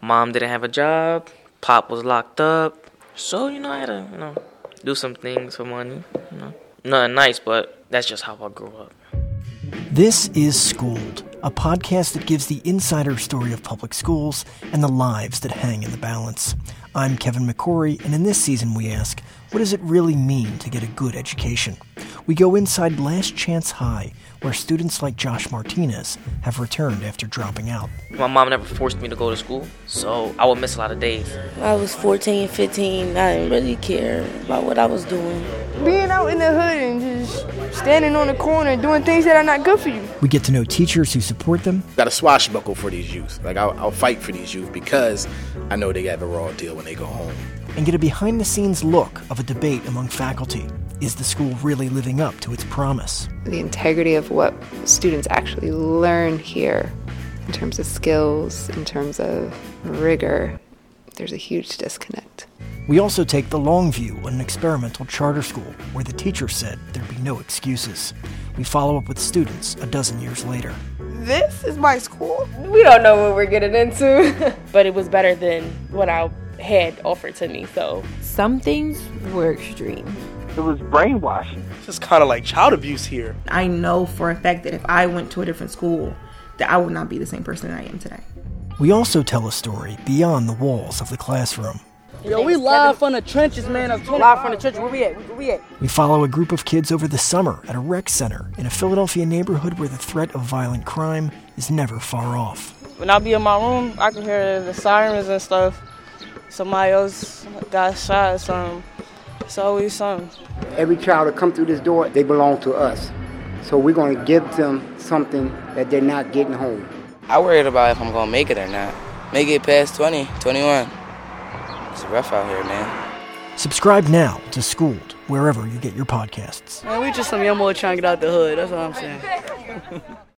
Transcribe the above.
Mom didn't have a job. Pop was locked up. So, I had to, do some things for money. Nothing nice, but that's just how I grew up. This is Schooled, a podcast that gives the insider story of public schools and the lives that hang in the balance. I'm Kevin McCory, and in this season we ask, what does it really mean to get a good education? We go inside Last Chance High, where students like Josh Martinez have returned after dropping out. My mom never forced me to go to school, so I would miss a lot of days. I was 14, 15. I didn't really care about what I was doing. Being out in the hood and just standing on the corner doing things that are not good for you. We get to know teachers who support them. Got a swashbuckle for these youth. I'll fight for these youth because I know they have a raw deal when they go home. And get a behind-the-scenes look of a debate among faculty. Is the school really living up to its promise? The integrity of what students actually learn here in terms of skills, in terms of rigor, there's a huge disconnect. We also take the long view on an experimental charter school where the teacher said there'd be no excuses. We follow up with students a dozen years later. This is my school? We don't know what we're getting into. But it was better than what I had offered to me, so. Some things were extreme. It was brainwashing. It's just kind of like child abuse here. I know for a fact that if I went to a different school, that I would not be the same person that I am today. We also tell a story beyond the walls of the classroom. Yo, we live from the trenches, man. Live from the trenches. Where we at? We follow a group of kids over the summer at a rec center in a Philadelphia neighborhood where the threat of violent crime is never far off. When I be in my room, I can hear the sirens and stuff. Somebody else got shot or something. It's always something. Every child that come through this door, they belong to us. So we're going to give them something that they're not getting home. I worried about if I'm going to make it or not. Make it past 20, 21. It's rough out here, man. Subscribe now to Schooled, wherever you get your podcasts. Man, we just some young boy trying to get out the hood. That's what I'm saying.